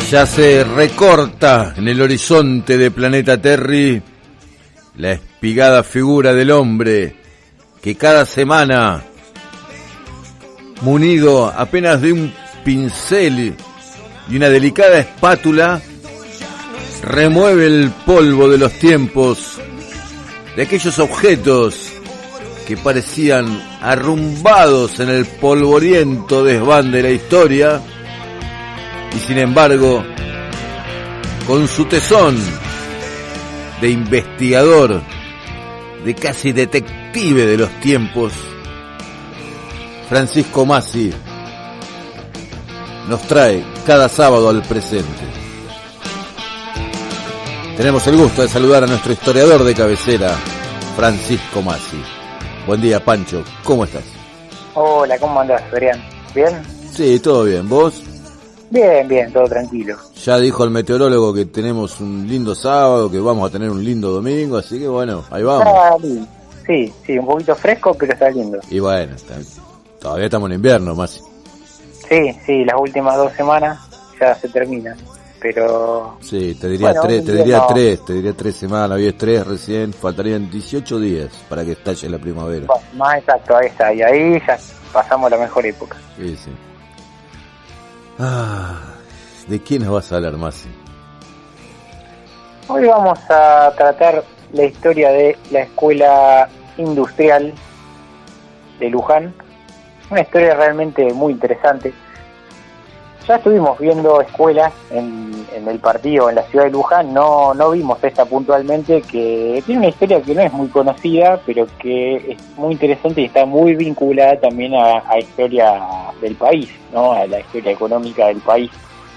Ya se recorta en el horizonte de Planeta Terry la espigada figura del hombre que cada semana, munido apenas de un pincel y una delicada espátula, remueve el polvo de los tiempos, de aquellos objetos que parecían arrumbados en el polvoriento desván de la historia, y sin embargo, con su tesón de investigador, de casi detective de los tiempos, Francisco Masi nos trae cada sábado al presente. Tenemos el gusto de saludar a nuestro historiador de cabecera, Francisco Masi. Buen día, Pancho, ¿cómo estás? Hola, ¿cómo andás, Adrián? ¿Bien? Sí, todo bien, ¿vos? Bien, todo tranquilo. Ya dijo el meteorólogo que tenemos un lindo sábado, que vamos a tener un lindo domingo, así que bueno, ahí vamos. Sí, un poquito fresco, pero está lindo. Y bueno, todavía estamos en invierno, Masi. Sí, las últimas 2 semanas ya se terminan, pero... Sí, te diría bueno, tres semanas, hoy es 3 recién, faltarían 18 días para que estalle la primavera. Bueno, más exacto, ahí está, y ahí ya pasamos la mejor época. Sí. ¿De quién nos vas a hablar, Masi? Hoy vamos a tratar la historia de la escuela industrial de Luján, una historia realmente muy interesante. Ya estuvimos viendo escuelas en el partido en la ciudad de Luján, no vimos esta puntualmente, que tiene una historia que no es muy conocida, pero que es muy interesante y está muy vinculada también a historia del país, ¿no? A la historia económica del país.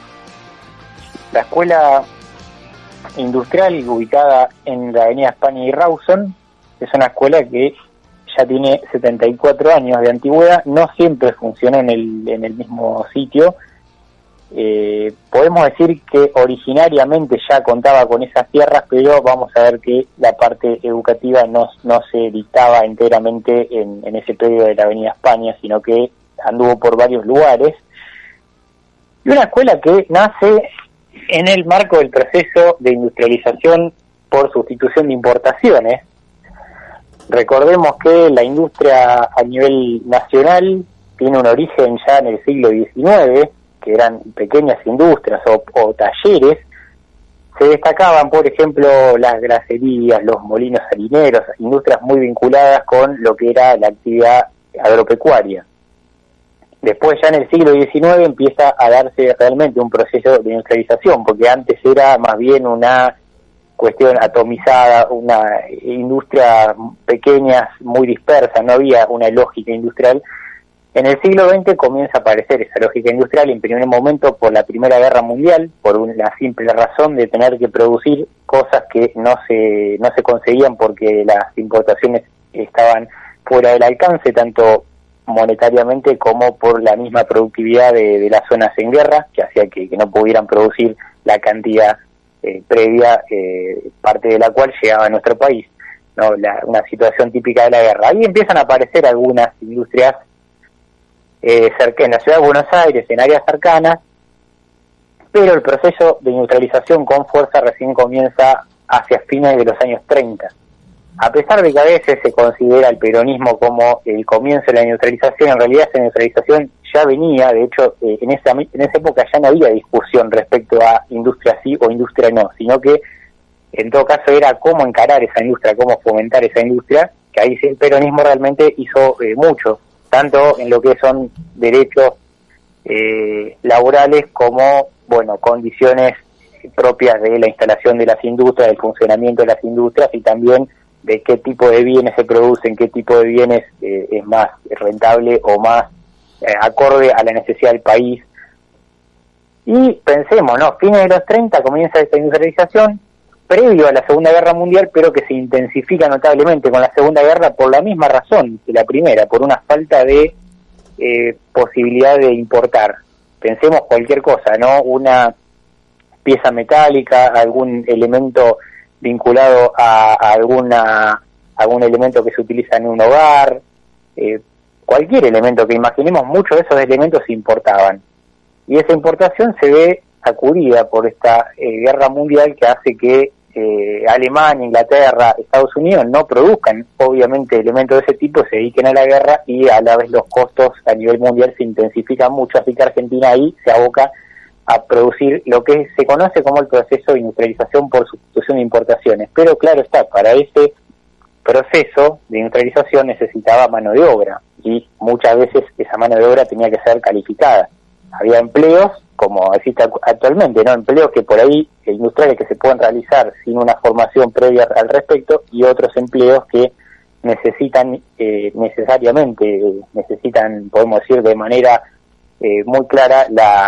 La escuela industrial, ubicada en la avenida España y Rawson, es una escuela que ya tiene 74 años de antigüedad, no siempre funcionó en el mismo sitio. Podemos decir que originariamente ya contaba con esas tierras, pero vamos a ver que la parte educativa no se dictaba enteramente en ese predio de la avenida España, sino que anduvo por varios lugares. Y una escuela que nace en el marco del proceso de industrialización por sustitución de importaciones. Recordemos que la industria a nivel nacional tiene un origen ya en el siglo XIX, que eran pequeñas industrias o talleres. Se destacaban, por ejemplo, las graserías, los molinos harineros, industrias muy vinculadas con lo que era la actividad agropecuaria. Después, ya en el siglo XIX, empieza a darse realmente un proceso de industrialización, porque antes era más bien una cuestión atomizada, una industria pequeña, muy dispersa, no había una lógica industrial. En el siglo XX comienza a aparecer esa lógica industrial, en primer momento por la Primera Guerra Mundial, por una simple razón de tener que producir cosas que no se conseguían porque las importaciones estaban fuera del alcance, tanto monetariamente como por la misma productividad de las zonas en guerra, que hacía que no pudieran producir la cantidad previa, parte de la cual llegaba a nuestro país, ¿no? Una situación típica de la guerra. Ahí empiezan a aparecer algunas industrias en la ciudad de Buenos Aires, en áreas cercanas, pero el proceso de industrialización con fuerza recién comienza hacia fines de los años 30. A pesar de que a veces se considera el peronismo como el comienzo de la industrialización, en realidad esa industrialización ya venía, de hecho en esa época ya no había discusión respecto a industria sí o industria no, sino que en todo caso era cómo encarar esa industria, cómo fomentar esa industria, que ahí sí el peronismo realmente hizo mucho, tanto en lo que son derechos laborales como, bueno, condiciones propias de la instalación de las industrias, del funcionamiento de las industrias y también de qué tipo de bienes se producen, qué tipo de bienes es más rentable o más acorde a la necesidad del país. Y pensemos, ¿no? Fines de los 30 comienza esta industrialización, previo a la Segunda Guerra Mundial, pero que se intensifica notablemente con la Segunda Guerra por la misma razón que la primera, por una falta de posibilidad de importar. Pensemos cualquier cosa, ¿no? Una pieza metálica, algún elemento vinculado a algún elemento que se utiliza en un hogar, cualquier elemento que imaginemos, muchos de esos elementos se importaban. Y esa importación se ve sacudida por esta guerra mundial que hace que Alemania, Inglaterra, Estados Unidos no produzcan obviamente elementos de ese tipo, se dediquen a la guerra y a la vez los costos a nivel mundial se intensifican mucho, así que Argentina ahí se aboca a producir lo que se conoce como el proceso de industrialización por sustitución de importaciones. Pero claro está, para ese proceso de industrialización necesitaba mano de obra y muchas veces esa mano de obra tenía que ser calificada. Había empleos, como existe actualmente, ¿no? Empleos que por ahí, industriales que se pueden realizar sin una formación previa al respecto, y otros empleos que necesitan, podemos decir de manera muy clara,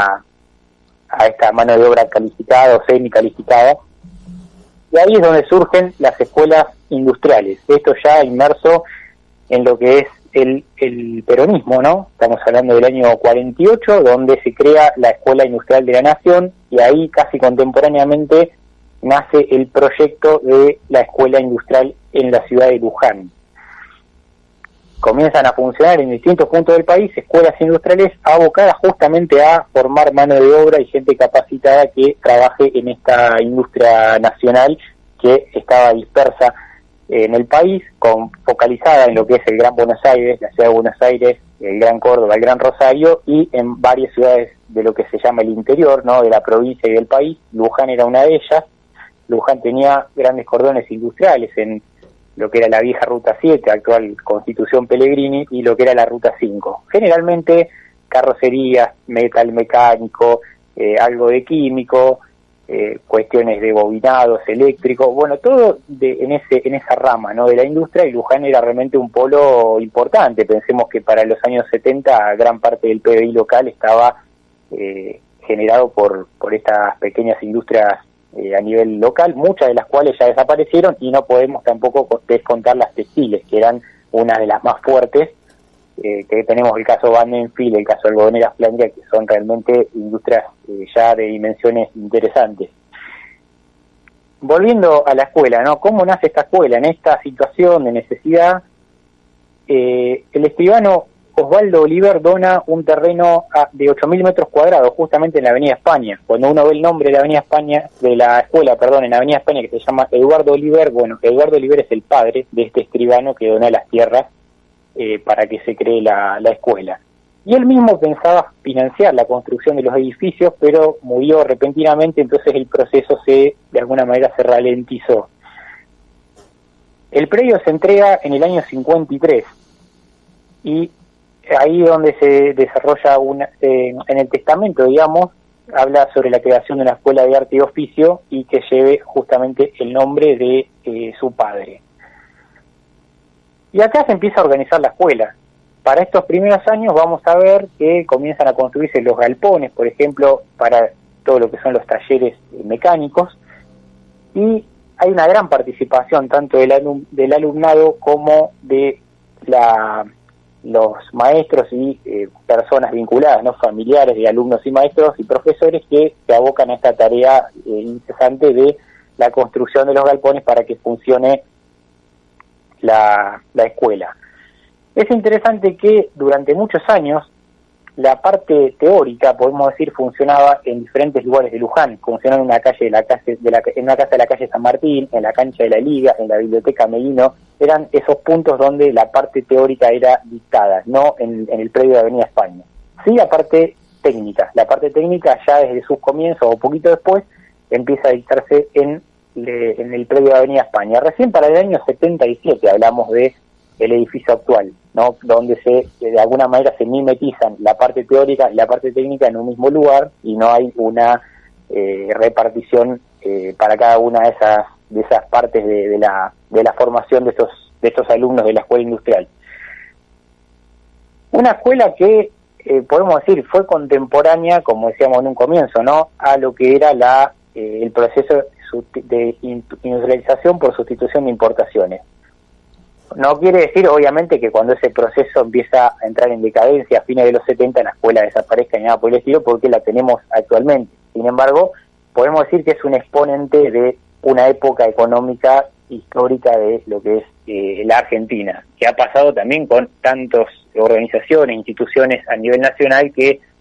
a esta mano de obra calificada o semi-calificada. Y ahí es donde surgen las escuelas industriales. Esto ya inmerso en lo que es el peronismo, ¿no? Estamos hablando del año 48, donde se crea la Escuela Industrial de la Nación, y ahí casi contemporáneamente nace el proyecto de la Escuela Industrial en la ciudad de Luján. Comienzan a funcionar en distintos puntos del país escuelas industriales abocadas justamente a formar mano de obra y gente capacitada que trabaje en esta industria nacional que estaba dispersa en el país, focalizada en lo que es el Gran Buenos Aires, la ciudad de Buenos Aires, el Gran Córdoba, el Gran Rosario, y en varias ciudades de lo que se llama el interior, ¿no?, de la provincia y del país. Luján era una de ellas. Luján tenía grandes cordones industriales en lo que era la vieja Ruta 7, actual Constitución Pellegrini, y lo que era la Ruta 5. Generalmente carrocerías, metal mecánico, algo de químico, cuestiones de bobinados, eléctricos, bueno, todo en esa rama, ¿no?, de la industria, y Luján era realmente un polo importante. Pensemos que para los años 70 gran parte del PBI local estaba generado por estas pequeñas industrias a nivel local, muchas de las cuales ya desaparecieron, y no podemos tampoco descontar las textiles, que eran una de las más fuertes, que tenemos el caso Bandenfield, el caso Algodoneras Flandria, que son realmente industrias ya de dimensiones interesantes. Volviendo a la escuela, ¿no? ¿Cómo nace esta escuela? En esta situación de necesidad, el escribano Osvaldo Oliver dona un terreno de 8.000 metros cuadrados, justamente en la Avenida España. Cuando uno ve el nombre de la Avenida España, de la escuela, en la Avenida España, que se llama Eduardo Oliver, bueno, Eduardo Oliver es el padre de este escribano que dona las tierras para que se cree la escuela. Y él mismo pensaba financiar la construcción de los edificios, pero murió repentinamente, entonces el proceso de alguna manera se ralentizó. El predio se entrega en el año 53, y ahí donde se desarrolla en el testamento, digamos, habla sobre la creación de una escuela de arte y oficio y que lleve justamente el nombre de su padre. Y acá se empieza a organizar la escuela. Para estos primeros años vamos a ver que comienzan a construirse los galpones, por ejemplo, para todo lo que son los talleres mecánicos, y hay una gran participación tanto del alumnado como de los maestros y personas vinculadas, ¿no?, familiares de alumnos y maestros y profesores que se abocan a esta tarea incesante de la construcción de los galpones para que funcione la escuela. Es interesante que durante muchos años la parte teórica, podemos decir, funcionaba en diferentes lugares de Luján. Funcionó en una calle en una casa de la calle San Martín, en la cancha de la Liga, en la biblioteca Melino. Eran esos puntos donde la parte teórica era dictada, no en el predio de Avenida España. Sí, la parte técnica. La parte técnica ya desde sus comienzos o poquito después empieza a dictarse en el predio de Avenida España. Recién para el año 77 hablamos de el edificio actual, ¿no?, donde de alguna manera se mimetizan la parte teórica y la parte técnica en un mismo lugar, y no hay una repartición para cada una de esas partes de la formación de estos alumnos de la escuela industrial. Una escuela que podemos decir fue contemporánea, como decíamos en un comienzo, ¿no?, a lo que era el proceso de industrialización por sustitución de importaciones. No quiere decir, obviamente, que cuando ese proceso empieza a entrar en decadencia a fines de los 70 la escuela desaparezca ni nada por el estilo, porque la tenemos actualmente. Sin embargo, podemos decir que es un exponente de una época económica histórica de lo que es la Argentina, que ha pasado también con tantas organizaciones, instituciones a nivel nacional que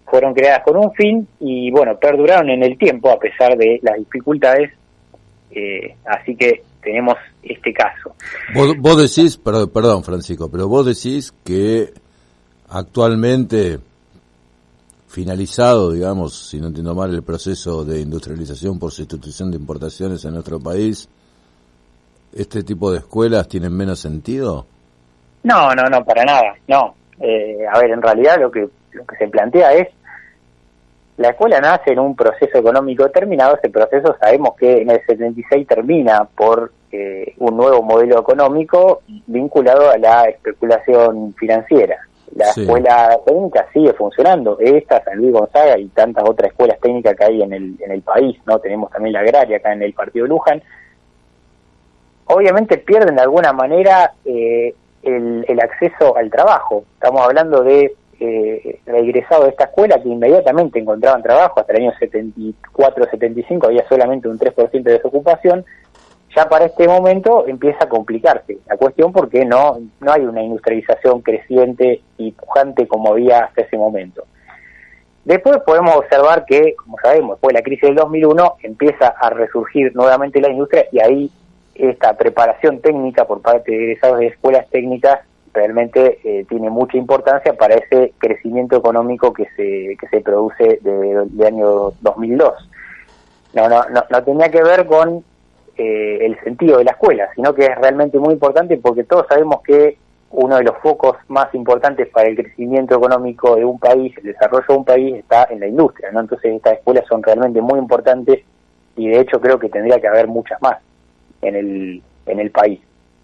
fueron creadas con un fin y bueno, perduraron en el tiempo a pesar de las dificultades, así que tenemos este caso. Vos decís, perdón Francisco, pero vos decís que actualmente, finalizado, digamos, si no entiendo mal, el proceso de industrialización por sustitución de importaciones en nuestro país, ¿este tipo de escuelas tienen menos sentido? No, para nada, no. A ver, en realidad lo que se plantea es, la escuela nace en un proceso económico terminado, ese proceso sabemos que en el 76 termina por un nuevo modelo económico vinculado a la especulación financiera. La escuela técnica sigue funcionando, esta, San Luis Gonzaga y tantas otras escuelas técnicas que hay en el país, ¿no? Tenemos también la agraria acá en el partido de Luján. Obviamente pierden de alguna manera el acceso al trabajo. Estamos hablando de egresados de esta escuela que inmediatamente encontraban trabajo. Hasta el año 74-75 había solamente un 3% de desocupación. Ya para este momento empieza a complicarse la cuestión porque no hay una industrialización creciente y pujante como había hasta ese momento. Después podemos observar que, como sabemos, después de la crisis del 2001 empieza a resurgir nuevamente la industria y ahí esta preparación técnica por parte de egresados de escuelas técnicas realmente tiene mucha importancia para ese crecimiento económico que se produce del año 2002. No tenía que ver con el sentido de la escuela, sino que es realmente muy importante porque todos sabemos que uno de los focos más importantes para el crecimiento económico de un país, el desarrollo de un país, está en la industria, ¿no? Entonces estas escuelas son realmente muy importantes y de hecho creo que tendría que haber muchas más en el país.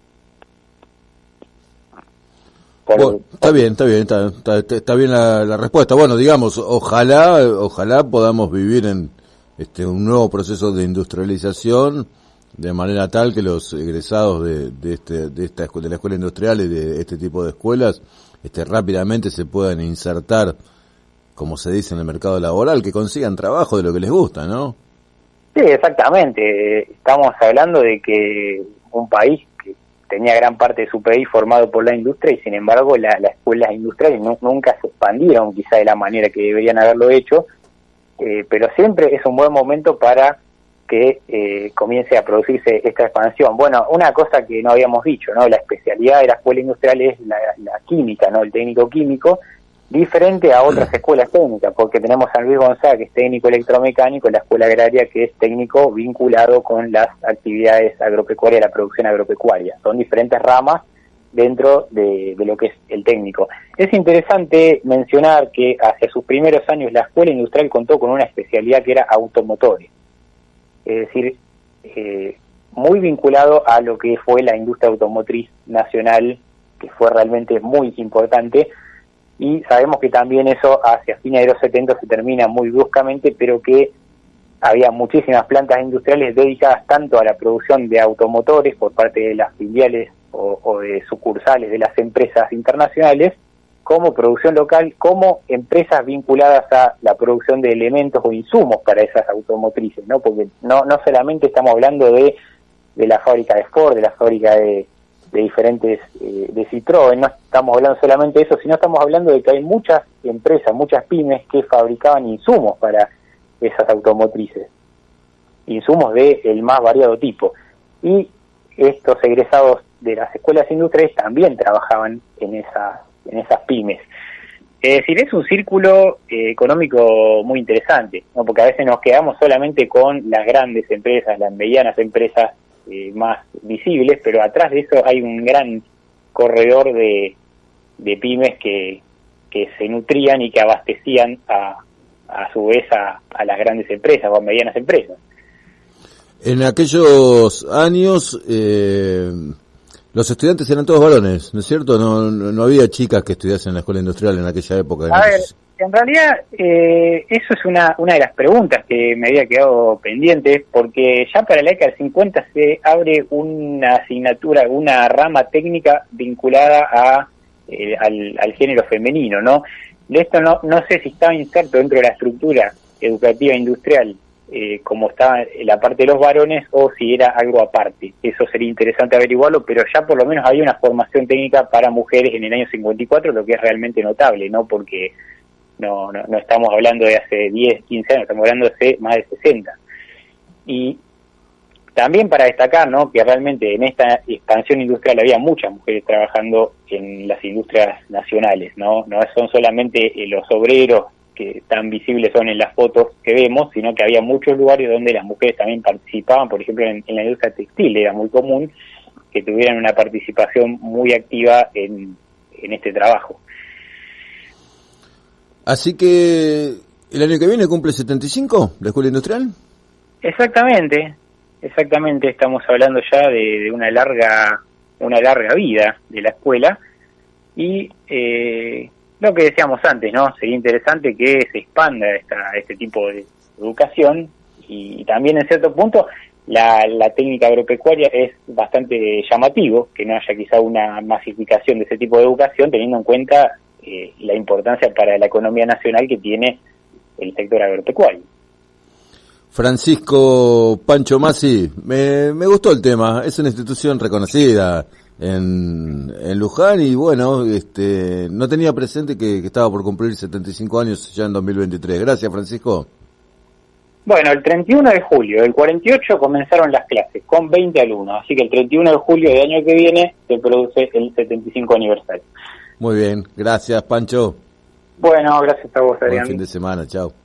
Bueno, está bien la respuesta. Bueno, digamos, ojalá podamos vivir en un nuevo proceso de industrialización de manera tal que los egresados de la escuela industrial y de este tipo de escuelas rápidamente se puedan insertar, como se dice, en el mercado laboral, que consigan trabajo de lo que les gusta, ¿no? Sí, exactamente. Estamos hablando de que un país que tenía gran parte de su país formado por la industria y sin embargo las escuelas industriales nunca se expandieron quizá de la manera que deberían haberlo hecho, pero siempre es un buen momento para que comience a producirse esta expansión. Bueno, una cosa que no habíamos dicho, ¿no? La especialidad de la escuela industrial es la química, ¿no? El técnico químico, diferente a otras escuelas técnicas, porque tenemos San Luis Gonzaga, que es técnico electromecánico, la escuela agraria, que es técnico vinculado con las actividades agropecuarias, la producción agropecuaria. Son diferentes ramas dentro de lo que es el técnico. Es interesante mencionar que hacia sus primeros años la escuela industrial contó con una especialidad que era automotores, es decir, muy vinculado a lo que fue la industria automotriz nacional, que fue realmente muy importante. Y sabemos que también eso hacia fines de los 70 se termina muy bruscamente, pero que había muchísimas plantas industriales dedicadas tanto a la producción de automotores por parte de las filiales o de sucursales de las empresas internacionales, como producción local, como empresas vinculadas a la producción de elementos o insumos para esas automotrices, ¿no? Porque no solamente estamos hablando de la fábrica de Ford, de la fábrica de diferentes, de Citroën, no estamos hablando solamente de eso, sino estamos hablando de que hay muchas empresas, muchas pymes que fabricaban insumos para esas automotrices, insumos de el más variado tipo, y estos egresados de las escuelas industriales también trabajaban en esas pymes. Es decir, es un círculo económico muy interesante, ¿no? Porque a veces nos quedamos solamente con las grandes empresas, las medianas empresas más visibles, pero atrás de eso hay un gran corredor de pymes que se nutrían y que abastecían a su vez a las grandes empresas o a medianas empresas. En aquellos años los estudiantes eran todos varones, ¿no es cierto? No había chicas que estudiasen en la escuela industrial en aquella época. A ver, en realidad eso es una de las preguntas que me había quedado pendiente, porque ya para la década del 50 se abre una asignatura, una rama técnica vinculada al género femenino, ¿no? De esto no sé si estaba inserto dentro de la estructura educativa industrial como estaba en la parte de los varones o si era algo aparte. Eso sería interesante averiguarlo, pero ya por lo menos había una formación técnica para mujeres en el año 54, lo que es realmente notable, ¿no? Porque no estamos hablando de hace 10, 15 años, estamos hablando de hace más de 60. Y también para destacar, ¿no?, que realmente en esta expansión industrial había muchas mujeres trabajando en las industrias nacionales, no son solamente los obreros que tan visibles son en las fotos que vemos, sino que había muchos lugares donde las mujeres también participaban. Por ejemplo, en la industria textil era muy común que tuvieran una participación muy activa en este trabajo. Así que el año que viene cumple 75 la Escuela Industrial. Exactamente, estamos hablando ya de una larga vida de la escuela, y lo que decíamos antes, ¿no? Sería interesante que se expanda este tipo de educación, y también en cierto punto la técnica agropecuaria es bastante llamativo que no haya quizá una masificación de ese tipo de educación, teniendo en cuenta la importancia para la economía nacional que tiene el sector agropecuario. Francisco Pancho Masi, me gustó el tema, es una institución reconocida en Luján, y bueno, no tenía presente que estaba por cumplir 75 años ya en 2023. Gracias, Francisco. Bueno, el 31 de julio del 48 comenzaron las clases con 20 alumnos, así que el 31 de julio del año que viene se produce el 75 aniversario. Muy bien, gracias, Pancho. Bueno, gracias a vos, Adrián. Buen fin de semana, chao.